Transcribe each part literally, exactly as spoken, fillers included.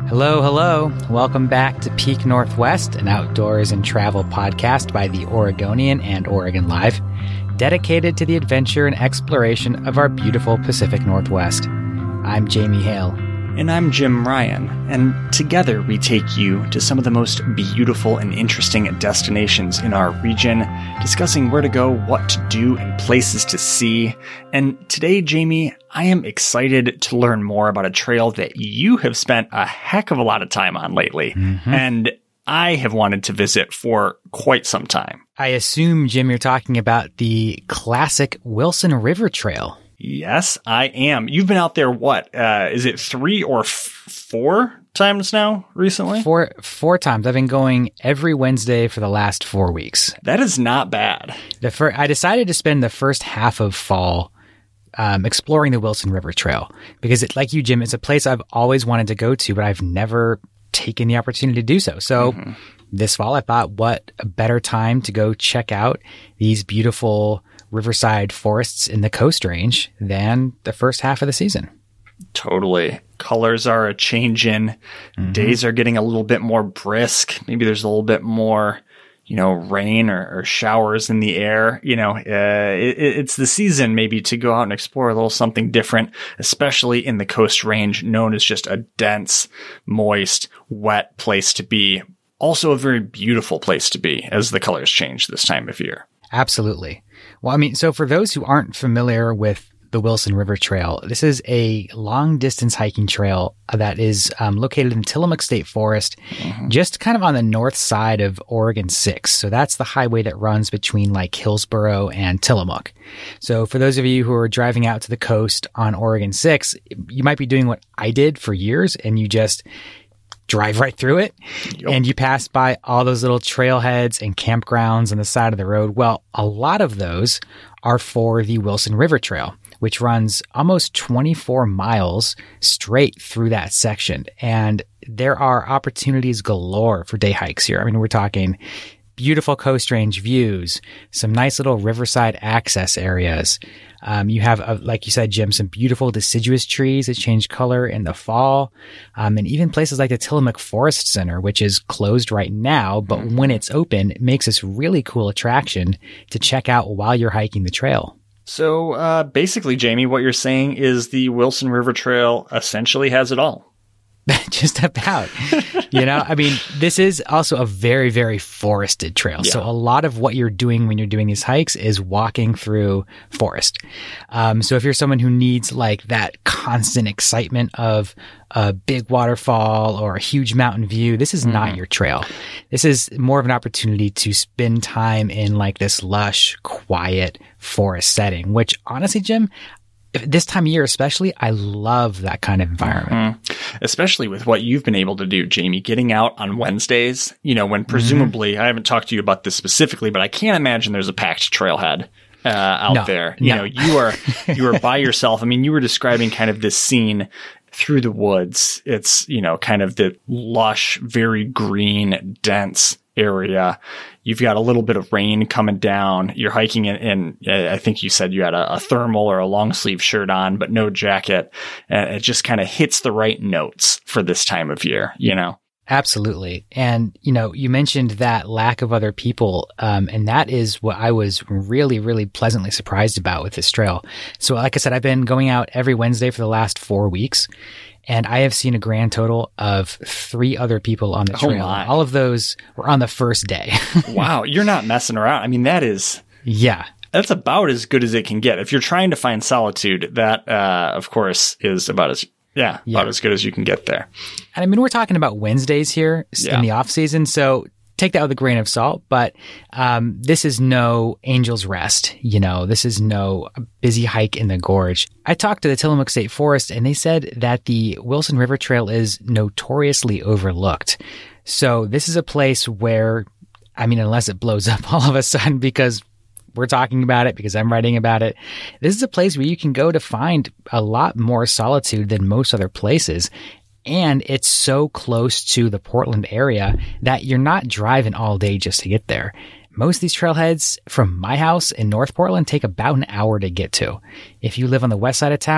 Hello, hello. Welcome back to Peak Northwest, an outdoors and travel podcast by the Oregonian and Oregon Live, dedicated to the adventure and exploration of our beautiful Pacific Northwest. I'm Jamie Hale. And I'm Jim Ryan, and together we take you to some of the most beautiful and interesting destinations in our region, discussing where to go, what to do, and places to see. And today, Jamie, I am excited to learn more about a trail that you have spent a heck of a lot of time on lately, mm-hmm. and I have wanted to visit for quite some time. I assume, Jim, you're talking about the classic Wilson River Trail. Yes, I am. You've been out there, what, uh, is it three or f- four times now recently? Four, four times. I've been going every Wednesday for the last four weeks. That is not bad. The fir- I decided to spend the first half of fall um, exploring the Wilson River Trail because, it, like you, Jim, it's a place I've always wanted to go to, but I've never taken the opportunity to do so. So mm-hmm. this fall, I thought, what a better time to go check out these beautiful riverside forests in the Coast Range than the first half of the season. Totally. Colors are a change in. Mm-hmm. Days are getting a little bit more brisk. Maybe there's a little bit more, you know, rain or, or showers in the air. You know, uh, it, it's the season maybe to go out and explore a little something different, especially in the Coast Range, known as just a dense, moist, wet place to be. Also a very beautiful place to be as the colors change this time of year. Absolutely. Well, I mean, so for those who aren't familiar with the Wilson River Trail, this is a long distance hiking trail that is um, located in Tillamook State Forest, mm-hmm. just kind of on the north side of Oregon six. So that's the highway that runs between like Hillsboro and Tillamook. So for those of you who are driving out to the coast on Oregon six, you might be doing what I did for years and you just drive right through it, yep. and you pass by all those little trailheads and campgrounds on the side of the road. Well, a lot of those are for the Wilson River Trail, which runs almost twenty-four miles straight through that section. And there are opportunities galore for day hikes here. I mean, we're talking beautiful Coast Range views, some nice little riverside access areas. Um, you have, uh, like you said, Jim, some beautiful deciduous trees that change color in the fall. Um, and even places like the Tillamook Forest Center, which is closed right now, but mm-hmm. when it's open, it makes this really cool attraction to check out while you're hiking the trail. So uh, basically, Jamie, what you're saying is the Wilson River Trail essentially has it all. Just about, you know, I mean, this is also a very, very forested trail. Yeah. So a lot of what you're doing when you're doing these hikes is walking through forest. Um, so if you're someone who needs like that constant excitement of a big waterfall or a huge mountain view, this is mm-hmm. not your trail. This is more of an opportunity to spend time in like this lush, quiet forest setting, which honestly, Jim, this time of year especially, I love that kind of environment. Mm-hmm. Especially with what you've been able to do, Jamie, getting out on Wednesdays, you know, when presumably, mm-hmm. I haven't talked to you about this specifically, but I can't imagine there's a packed trailhead uh, out no, there. You no. know, you are, you are by yourself. I mean, you were describing kind of this scene through the woods. It's, you know, kind of the lush, very green, dense area. You've got a little bit of rain coming down. You're hiking in, in I think you said you had a, a thermal or a long sleeve shirt on, but no jacket. And it just kind of hits the right notes for this time of year, you know? Absolutely. And, you know, you mentioned that lack of other people. Um, and that is what I was really, really pleasantly surprised about with this trail. So like I said, I've been going out every Wednesday for the last four weeks. And I have seen a grand total of three other people on the trail. Oh All of those were on the first day. Wow. You're not messing around. I mean, that is... Yeah. That's about as good as it can get. If you're trying to find solitude, that, uh, of course, is about as... Yeah, yeah, about as good as you can get there. And I mean, we're talking about Wednesdays here yeah. in the off season. So take that with a grain of salt, but um, this is no Angel's Rest. You know, this is no busy hike in the gorge. I talked to the Tillamook State Forest and they said that the Wilson River Trail is notoriously overlooked. So this is a place where, I mean, unless it blows up all of a sudden because we're talking about it, because I'm writing about it, this is a place where you can go to find a lot more solitude than most other places. And it's so close to the Portland area that you're not driving all day just to get there. Most of these trailheads from my house in North Portland take about an hour to get to. If you live on the west side of town,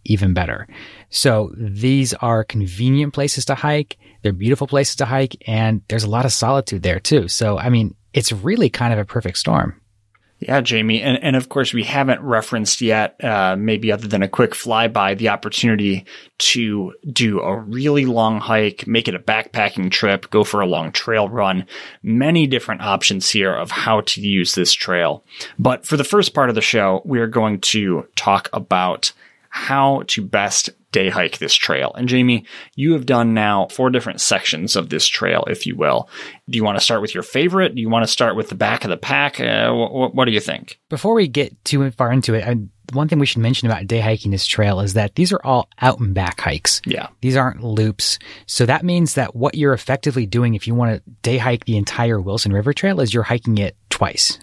even better. So these are convenient places to hike. They're beautiful places to hike, and there's a lot of solitude there too. So, I mean, it's really kind of a perfect storm. Yeah, Jamie. And, and of course, we haven't referenced yet, uh, maybe other than a quick flyby, the opportunity to do a really long hike, make it a backpacking trip, go for a long trail run. Many different options here of how to use this trail. But for the first part of the show, we are going to talk about how to best day hike this trail. And Jamie, you have done now four different sections of this trail, if you will. Do you want to start with your favorite? Do you want to start with the back of the pack? Uh, wh- what do you think? Before we get too far into it, I, one thing we should mention about day hiking this trail is that these are all out and back hikes. Yeah. These aren't loops. So that means that what you're effectively doing if you want to day hike the entire Wilson River Trail is you're hiking it twice,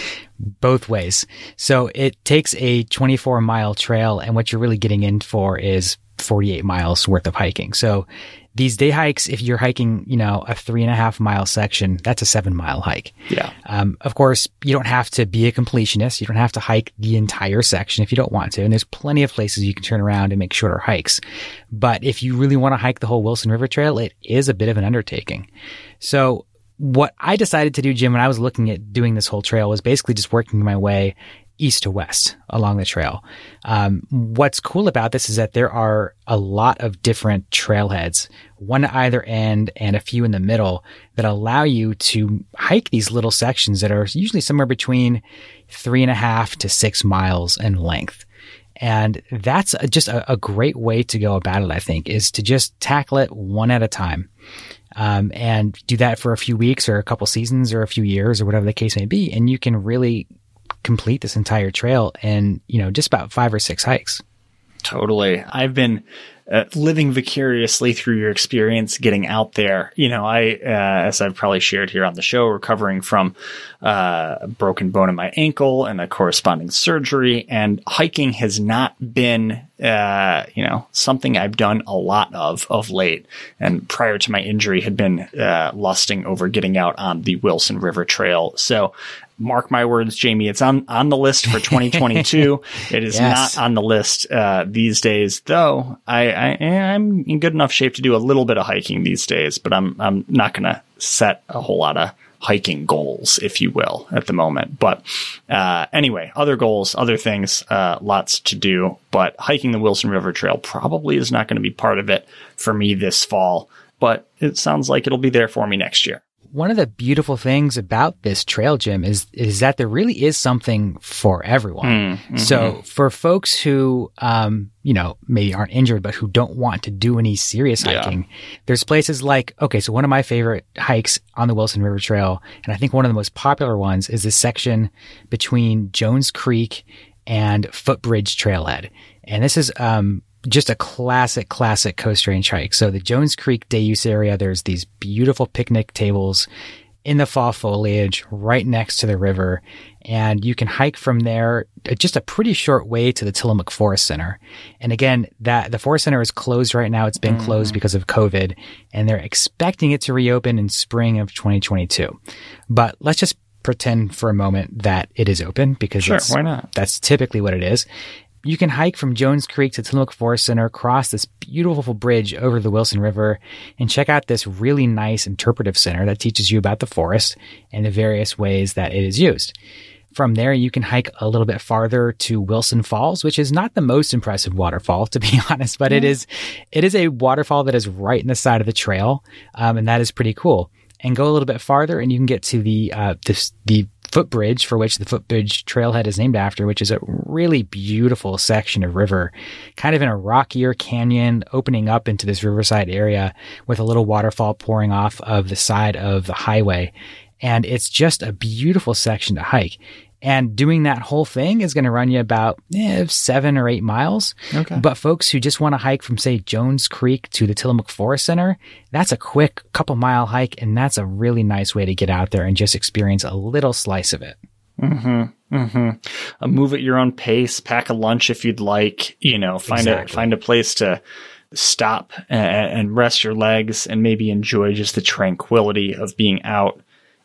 both ways. So it takes a twenty-four mile trail, and what you're really getting in for is forty-eight miles worth of hiking. So these day hikes, if you're hiking, you know, a three and a half mile section, that's a seven mile hike. Yeah. Um, of course, you don't have to be a completionist. You don't have to hike the entire section if you don't want to. And there's plenty of places you can turn around and make shorter hikes. But if you really want to hike the whole Wilson River Trail, it is a bit of an undertaking. So what I decided to do, Jim, when I was looking at doing this whole trail was basically just working my way east to west along the trail. Um, what's cool about this is that there are a lot of different trailheads, one at either end and a few in the middle, that allow you to hike these little sections that are usually somewhere between three and a half to six miles in length. And that's a, just a, a great way to go about it, I think, is to just tackle it one at a time. Um, and do that for a few weeks or a couple seasons or a few years or whatever the case may be. And you can really complete this entire trail in, you know, just about five or six hikes. Totally. I've been uh, living vicariously through your experience getting out there. You know, I, uh, as I've probably shared here on the show, recovering from uh, a broken bone in my ankle and a corresponding surgery, and hiking has not been, uh, you know, something I've done a lot of of late. And prior to my injury, had been uh, lusting over getting out on the Wilson River Trail. So, mark my words, Jamie, it's on, on the list for twenty twenty-two. It is Yes. not on the list uh, these days, though. I, I, I'm in good enough shape to do a little bit of hiking these days, but I'm I'm not going to set a whole lot of hiking goals, if you will, at the moment. But uh, anyway, other goals, other things, uh, lots to do. But hiking the Wilson River Trail probably is not going to be part of it for me this fall. But it sounds like it'll be there for me next year. One of the beautiful things about this trail, Jim, is is that there really is something for everyone. Mm-hmm. So for folks who, um, you know, maybe aren't injured, but who don't want to do any serious hiking, yeah. there's places like, okay, so one of my favorite hikes on the Wilson River Trail, and I think one of the most popular ones, is this section between Jones Creek and Footbridge Trailhead. And this is, um, just a classic, classic Coast Range hike. So the Jones Creek day use area, there's these beautiful picnic tables in the fall foliage right next to the river. And you can hike from there just a pretty short way to the Tillamook Forest Center. And again, that the Forest Center is closed right now. It's been mm. closed because of COVID, and they're expecting it to reopen in spring of twenty twenty-two. But let's just pretend for a moment that it is open, because sure, that's, why not? That's typically what it is. You can hike from Jones Creek to Tillamook Forest Center, cross this beautiful bridge over the Wilson River, and check out this really nice interpretive center that teaches you about the forest and the various ways that it is used. From there, you can hike a little bit farther to Wilson Falls, which is not the most impressive waterfall, to be honest, but mm. it is it is a waterfall that is right in the side of the trail, um, and that is pretty cool. And go a little bit farther, and you can get to the uh, this, the footbridge, for which the Footbridge Trailhead is named after, which is a really beautiful section of river, kind of in a rockier canyon, opening up into this riverside area with a little waterfall pouring off of the side of the highway. And it's just a beautiful section to hike. And doing that whole thing is going to run you about eh, seven or eight miles. Okay. But folks who just want to hike from, say, Jones Creek to the Tillamook Forest Center, that's a quick couple mile hike, and that's a really nice way to get out there and just experience a little slice of it. Mm-hmm. Mm-hmm. Uh, move at your own pace. Pack a lunch if you'd like. You know, find exactly. a find a place to stop and, and rest your legs, and maybe enjoy just the tranquility of being out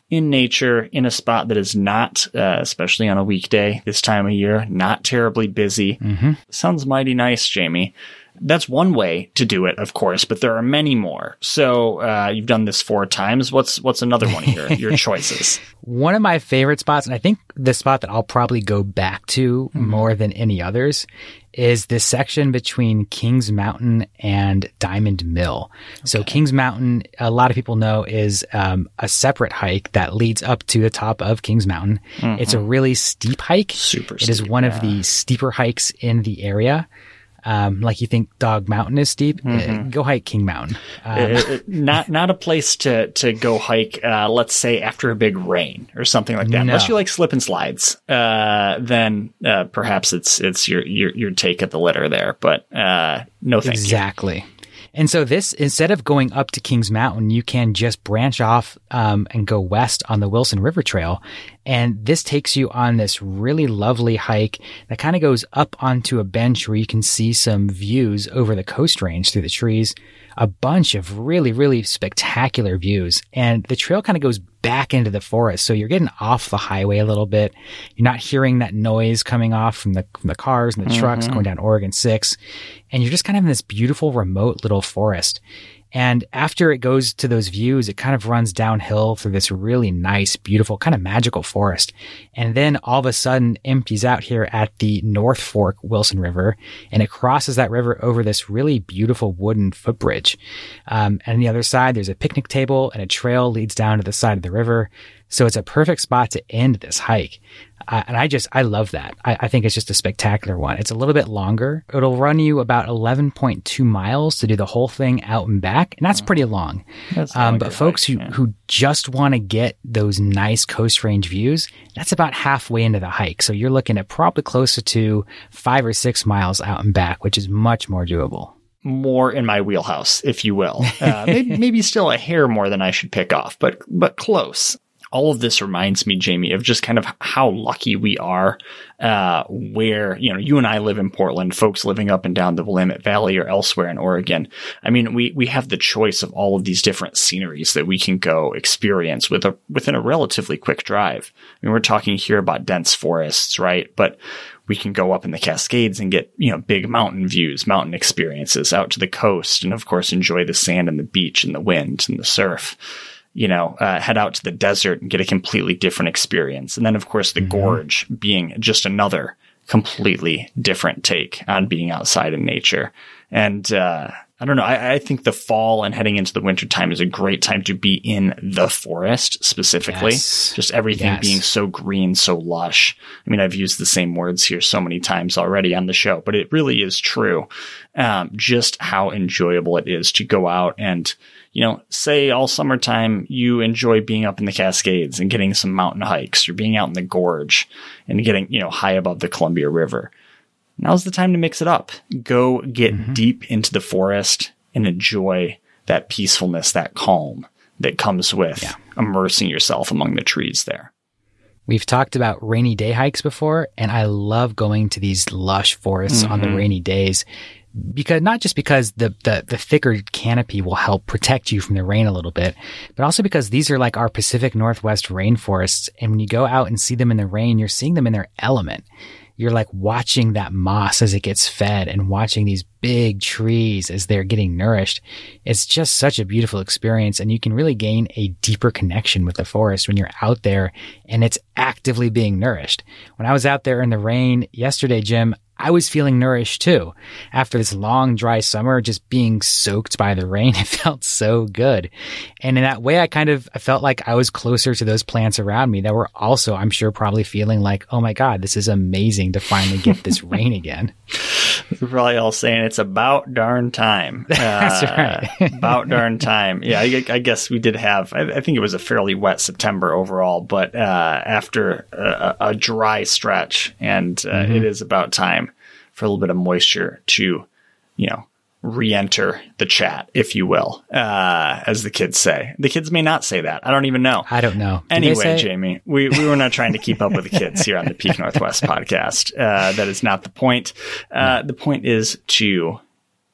in nature, in a spot that is not, uh, especially on a weekday this time of year, not terribly busy. Mm-hmm. Sounds mighty nice, Jamie. That's one way to do it, of course, but there are many more. So uh, you've done this four times. What's what's another one of your, your choices? One of my favorite spots, and I think the spot that I'll probably go back to mm-hmm. more than any others, is this section between Kings Mountain and Diamond Mill. Okay. So Kings Mountain, a lot of people know, is um, a separate hike that leads up to the top of Kings Mountain. Mm-hmm. It's a really steep hike. Super It steep, is one yeah. of the steeper hikes in the area. Um, like you think Dog Mountain is steep, mm-hmm. uh, go hike King Mountain. Um, it, it, not not a place to to go hike. Uh, let's say after a big rain or something like that. No. Unless you like slip and slides, uh, then uh, perhaps it's it's your, your your take at the litter there. But uh, no, thank exactly. you. Exactly. And so this, instead of going up to Kings Mountain, you can just branch off um, and go west on the Wilson River Trail. And this takes you on this really lovely hike that kind of goes up onto a bench where you can see some views over the Coast Range through the trees. A bunch of really, really spectacular views. And the trail kind of goes back into the forest. So you're getting off the highway a little bit. You're not hearing that noise coming off from the, from the cars and the mm-hmm. trucks going down Oregon six. And you're just kind of in this beautiful, remote little forest. And after it goes to those views, it kind of runs downhill through this really nice, beautiful, kind of magical forest. And then all of a sudden empties out here at the North Fork Wilson River, and it crosses that river over this really beautiful wooden footbridge. Um, and on the other side, there's a picnic table and a trail leads down to the side of the river. So it's a perfect spot to end this hike. Uh, and I just, I love that. I, I think it's just a spectacular one. It's a little bit longer. It'll run you about eleven point two miles to do the whole thing out and back. And that's pretty long. That's um, but folks hike, who, who just want to get those nice Coast Range views, that's about halfway into the hike. So you're looking at probably closer to five or six miles out and back, which is much more doable. More in my wheelhouse, if you will. Uh, maybe, maybe still a hair more than I should pick off, but, but close. All of this reminds me, Jamie, of just kind of how lucky we are, uh, where, you know, you and I live in Portland, folks living up and down the Willamette Valley or elsewhere in Oregon. I mean, we, we have the choice of all of these different sceneries that we can go experience with a, within a relatively quick drive. I mean, we're talking here about dense forests, right? But we can go up in the Cascades and get, you know, big mountain views, mountain experiences out to the coast. And of course, enjoy the sand and the beach and the wind and the surf. You know, uh, head out to the desert and get a completely different experience. And then, of course, the mm-hmm. gorge being just another completely different take on being outside in nature. And, uh, I don't know. I, I think the fall and heading into the winter time is a great time to be in the forest specifically. Yes. Just everything yes. being so green, so lush. I mean, I've used the same words here so many times already on the show, but it really is true. Um, just how enjoyable it is to go out and, you know, say all summertime you enjoy being up in the Cascades and getting some mountain hikes or being out in the gorge and getting, you know, high above the Columbia River. Now's the time to mix it up. Go get mm-hmm. deep into the forest and enjoy that peacefulness, that calm that comes with yeah. immersing yourself among the trees there. We've talked about rainy day hikes before, and I love going to these lush forests mm-hmm. on the rainy days. Because not just because the, the, the thicker canopy will help protect you from the rain a little bit, but also because these are like our Pacific Northwest rainforests. And when you go out and see them in the rain, you're seeing them in their element. You're like watching that moss as it gets fed and watching these big trees as they're getting nourished. It's just such a beautiful experience. And you can really gain a deeper connection with the forest when you're out there and it's actively being nourished. When I was out there in the rain yesterday, Jim, I was feeling nourished too. After this long, dry summer, just being soaked by the rain, it felt so good. And in that way, I kind of I felt like I was closer to those plants around me that were also, I'm sure, probably feeling like, oh my God, this is amazing to finally get this rain again. We're probably all saying it's about darn time. Uh, That's right. About darn time. Yeah, I, I guess we did have, I, I think it was a fairly wet September overall, but uh, after a, a dry stretch, and uh, mm-hmm. it is about time for a little bit of moisture to, you know, re-enter the chat, if you will, uh, as the kids say. The kids may not say that. I don't even know. I don't know. Do anyway, Jamie, we, we were not trying to keep up with the kids here on the Peak Northwest podcast. Uh, that is not the point. Uh, the point is to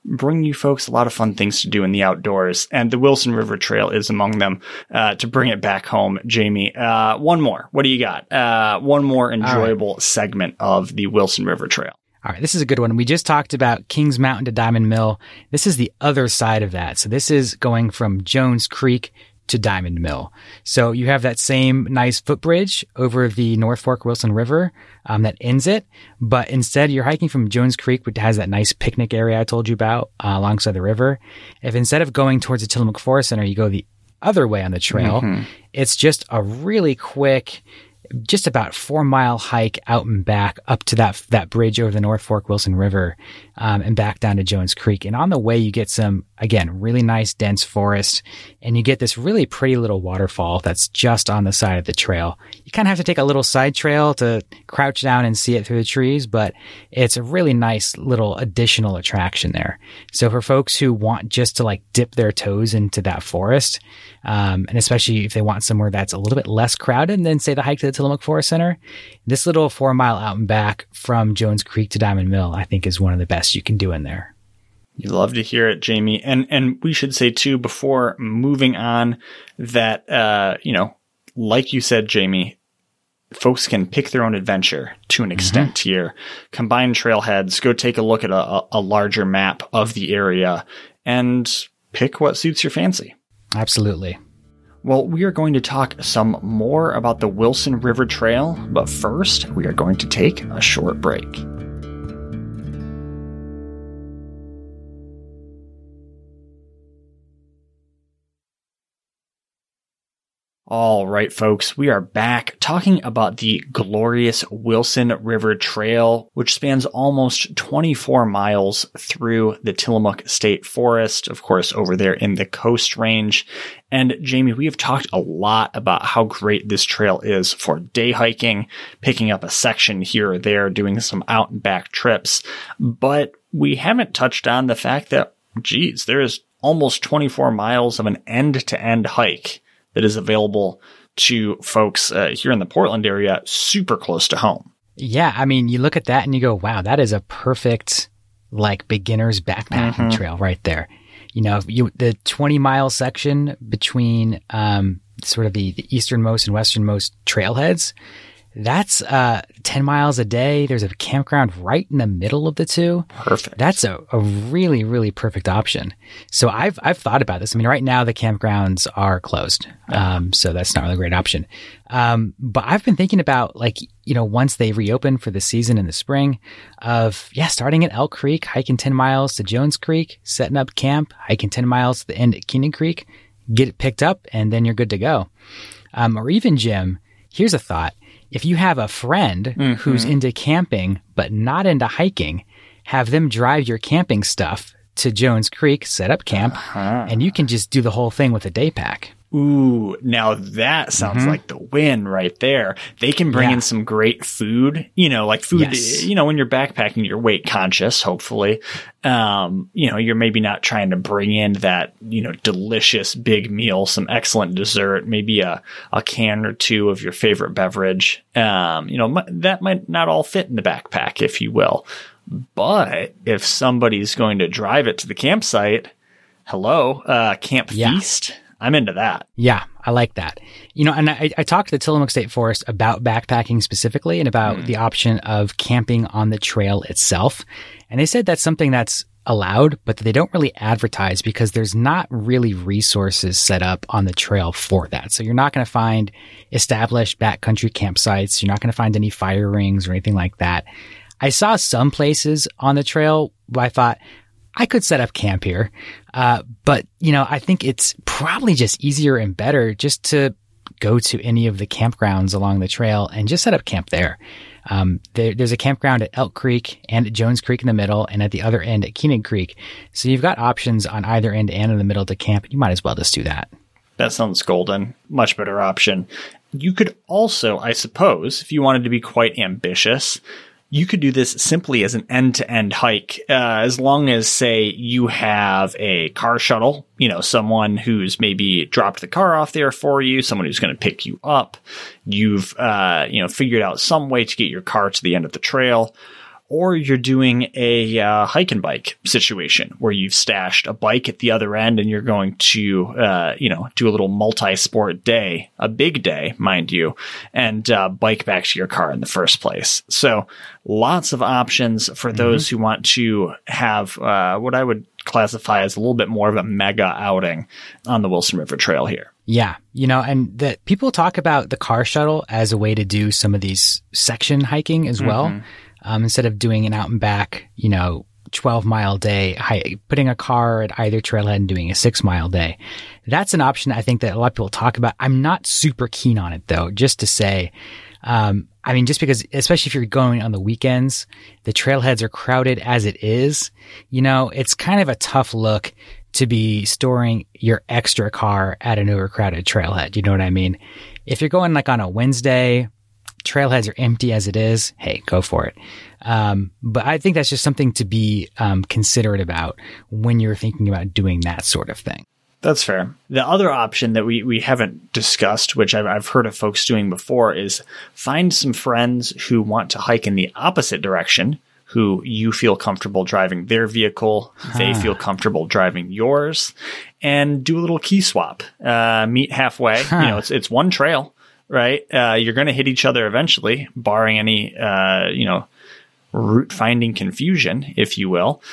bring you folks a lot of fun things to do in the outdoors, and the Wilson River Trail is among them. Uh, to bring it back home, Jamie, uh, one more. What do you got? Uh, one more enjoyable right. segment of the Wilson River Trail. All right, this is a good one. We just talked about Kings Mountain to Diamond Mill. This is the other side of that. So this is going from Jones Creek to Diamond Mill. So you have that same nice footbridge over the North Fork Wilson River um, that ends it. But instead, you're hiking from Jones Creek, which has that nice picnic area I told you about uh, alongside the river. If instead of going towards the Tillamook Forest Center, you go the other way on the trail, mm-hmm. it's just a really quick, just about four mile hike out and back up to that that bridge over the North Fork Wilson River um, and back down to Jones Creek. And on the way, you get some, again, really nice dense forest, and you get this really pretty little waterfall that's just on the side of the trail. You kind of have to take a little side trail to crouch down and see it through the trees, but it's a really nice little additional attraction there. So for folks who want just to like dip their toes into that forest, um, and especially if they want somewhere that's a little bit less crowded than, say, the hike to the Tillamook Forest Center, this little four mile out and back from Jones Creek to Diamond Mill, I think, is one of the best you can do in there. You love to hear it, Jamie. And and we should say, too, before moving on, that, uh, you know, like you said, Jamie, folks can pick their own adventure to an extent mm-hmm. here. Combine trailheads, go take a look at a, a larger map of the area, and pick what suits your fancy. Absolutely. Well, we are going to talk some more about the Wilson River Trail, but first, we are going to take a short break. All right, folks, we are back talking about the glorious Wilson River Trail, which spans almost twenty-four miles through the Tillamook State Forest, of course, over there in the Coast Range. And Jamie, we have talked a lot about how great this trail is for day hiking, picking up a section here or there, doing some out and back trips. But we haven't touched on the fact that, geez, there is almost twenty-four miles of an end-to-end hike that is available to folks uh, here in the Portland area, super close to home. Yeah, I mean, you look at that and you go, wow, that is a perfect, like, beginner's backpacking mm-hmm. trail right there. You know, you the twenty mile section between um, sort of the, the easternmost and westernmost trailheads, that's uh, ten miles a day. There's a campground right in the middle of the two. Perfect. That's a, a really, really perfect option. So I've I've thought about this. I mean, right now the campgrounds are closed, um, so that's not really a great option. Um, but I've been thinking about, like, you know, once they reopen for the season in the spring, of yeah, starting at Elk Creek, hiking ten miles to Jones Creek, setting up camp, hiking ten miles to the end at Keenan Creek, get it picked up, and then you're good to go. Um, or even, Jim, here's a thought. If you have a friend mm-hmm. who's into camping but not into hiking, have them drive your camping stuff to Jones Creek, set up camp, uh-huh. and you can just do the whole thing with a day pack. Ooh, now that sounds mm-hmm. like the win right there. They can bring yeah. in some great food, you know, like food, yes. you know, when you're backpacking, you're weight conscious, hopefully. Um, you know, you're maybe not trying to bring in that, you know, delicious big meal, some excellent dessert, maybe a, a can or two of your favorite beverage. Um, you know, that might not all fit in the backpack, if you will. But if somebody's going to drive it to the campsite, hello, uh, Camp yeah. Feast. I'm into that. Yeah, I like that. You know, and I, I talked to the Tillamook State Forest about backpacking specifically and about mm. the option of camping on the trail itself. And they said that's something that's allowed, but they don't really advertise because there's not really resources set up on the trail for that. So you're not going to find established backcountry campsites. You're not going to find any fire rings or anything like that. I saw some places on the trail where I thought, I could set up camp here. Uh, but, you know, I think it's probably just easier and better just to go to any of the campgrounds along the trail and just set up camp there. Um, there, there's a campground at Elk Creek and at Jones Creek in the middle, and at the other end at Keenan Creek. So you've got options on either end and in the middle to camp. You might as well just do that. That sounds golden. Much better option. You could also, I suppose, if you wanted to be quite ambitious, you could do this simply as an end-to-end hike, uh, as long as, say, you have a car shuttle, you know, someone who's maybe dropped the car off there for you, someone who's going to pick you up. You've, uh, you know, figured out some way to get your car to the end of the trail. or you're doing a uh, hike and bike situation where you've stashed a bike at the other end and you're going to, uh, you know, do a little multi-sport day, a big day, mind you, and uh, bike back to your car in the first place. So lots of options for those mm-hmm. who want to have uh, what I would classify as a little bit more of a mega outing on the Wilson River Trail here. Yeah. You know, and that people talk about the car shuttle as a way to do some of these section hiking as well. Mm-hmm. Um, instead of doing an out and back, you know, twelve mile day, hike, putting a car at either trailhead and doing a six mile day. That's an option I think that a lot of people talk about. I'm not super keen on it though, just to say, um, I mean, just because, especially if you're going on the weekends, the trailheads are crowded as it is. You know, it's kind of a tough look to be storing your extra car at an overcrowded trailhead. You know what I mean? If you're going like on a Wednesday, trailheads are empty as it is, hey, go for it. Um, but I think that's just something to be um, considerate about when you're thinking about doing that sort of thing. That's fair. The other option that we, we haven't discussed, which I've, I've heard of folks doing before, is find some friends who want to hike in the opposite direction, who you feel comfortable driving their vehicle, huh. they feel comfortable driving yours, and do a little key swap. Uh, meet halfway. Huh. You know, it's it's one trail, right? Uh, you're going to hit each other eventually, barring any, uh, you know, route finding confusion, if you will,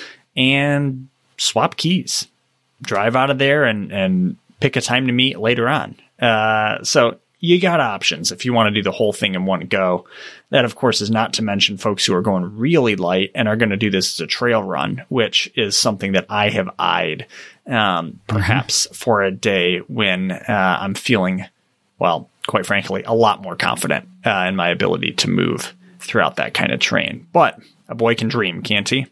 and swap keys. Drive out of there and, and pick a time to meet later on. Uh, so you got options if you want to do the whole thing in one go. That, of course, is not to mention folks who are going really light and are going to do this as a trail run, which is something that I have eyed, um, perhaps mm-hmm. for a day when uh, I'm feeling, well, quite frankly, a lot more confident uh, in my ability to move throughout that kind of terrain. But a boy can dream, can't he?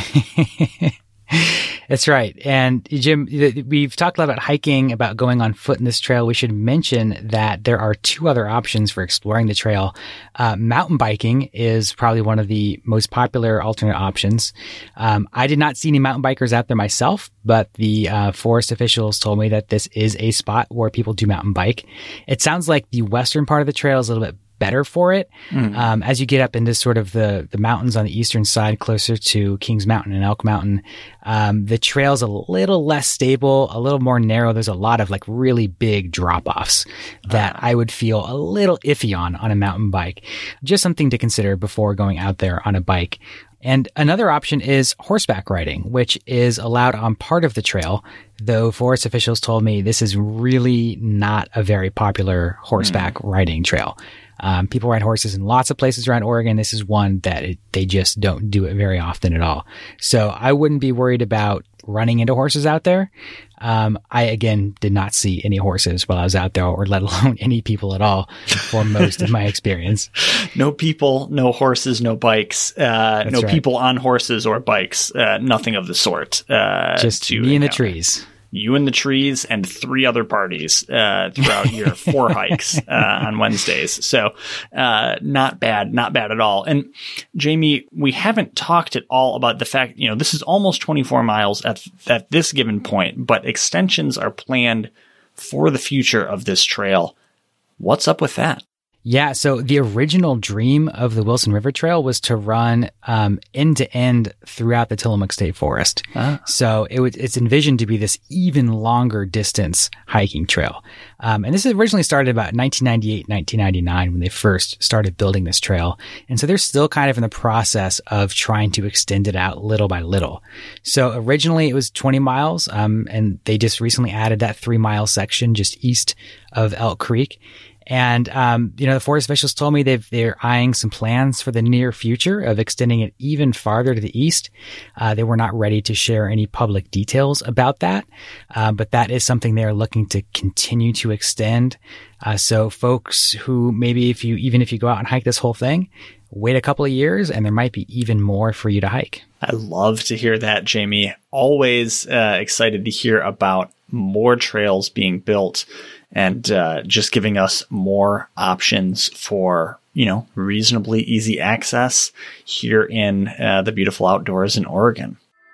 That's right. And Jim, we've talked a lot about hiking, about going on foot in this trail. We should mention that there are two other options for exploring the trail. Uh, mountain biking is probably one of the most popular alternate options. Um, I did not see any mountain bikers out there myself, but the uh, forest officials told me that this is a spot where people do mountain bike. It sounds like the western part of the trail is a little bit better for it. Mm. Um, as you get up into sort of the, the mountains on the eastern side, closer to Kings Mountain and Elk Mountain, um, the trail's a little less stable, a little more narrow. There's a lot of like really big drop-offs that uh. I would feel a little iffy on on a mountain bike. Just something to consider before going out there on a bike. And another option is horseback riding, which is allowed on part of the trail, though forest officials told me this is really not a very popular horseback mm. riding trail. Um, people ride horses in lots of places around Oregon. This is one that it, they just don't do it very often at all. So I wouldn't be worried about running into horses out there. Um, I, again, did not see any horses while I was out there, or let alone any people at all for most of my experience. No people, no horses, no bikes, uh, no right. people on horses or bikes, uh, nothing of the sort. Uh, just me in the trees. You and the trees and three other parties uh, throughout your four hikes uh, on Wednesdays. So uh, not bad, not bad at all. And Jamie, we haven't talked at all about the fact, you know, this is almost twenty-four miles at, at this given point, but extensions are planned for the future of this trail. What's up with that? Yeah, so the original dream of the Wilson River Trail was to run um, end to end throughout the Tillamook State Forest. Ah. So it was, it's envisioned to be this even longer distance hiking trail. Um, and this originally started about nineteen ninety-eight, nineteen ninety-nine when they first started building this trail. And so they're still kind of in the process of trying to extend it out little by little. So originally it was twenty miles, um, and they just recently added that three mile section just east of Elk Creek. And, um, you know, the forest officials told me they've, they're eyeing some plans for the near future of extending it even farther to the east. Uh, they were not ready to share any public details about that. Uh, but that is something they're looking to continue to extend. Uh, so folks who maybe if you, even if you go out and hike this whole thing, wait a couple of years and there might be even more for you to hike. I love to hear that, Jamie. Always uh, excited to hear about more trails being built and uh, just giving us more options for, you know, reasonably easy access here in uh, the beautiful outdoors in Oregon.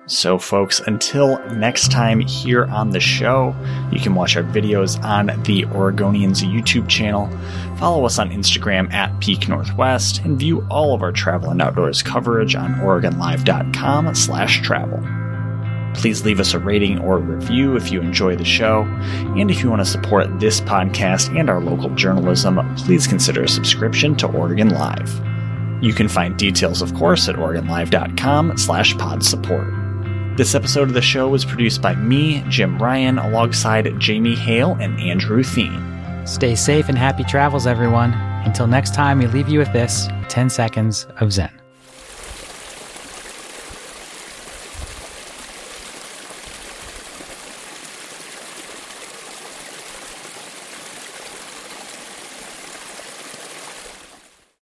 So, folks, until next time here on the show, you can watch our videos on the Oregonians YouTube channel, follow us on Instagram at Peak Northwest, and view all of our travel and outdoors coverage on Oregon Live dot com slash travel. Please leave us a rating or a review if you enjoy the show, and if you want to support this podcast and our local journalism, please consider a subscription to Oregon Live. You can find details, of course, at Oregon Live dot com slash pod support. This episode of the show was produced by me, Jim Ryan, alongside Jamie Hale and Andrew Thien. Stay safe and happy travels, everyone. Until next time, we leave you with this ten seconds of Zen.